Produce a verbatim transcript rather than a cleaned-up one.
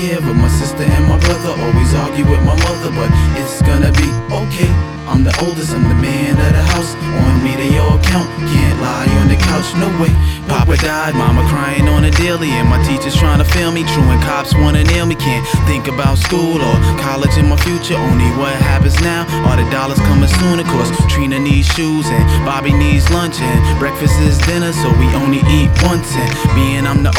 here with my sister and my brother. Always argue with my mother, but it's gonna be okay. I'm the oldest, I'm the man of the house. On me they all count, can't lie on the couch, no way. Papa died, mama crying on a daily, and my teachers trying to feel me. Truant cops wanna nail me, can't think about school or college in my future. Only what happens now, all the dollars coming soon. Of course, Trina needs shoes and Bobby needs lunch, and breakfast is dinner, so we only eat once. And being I'm the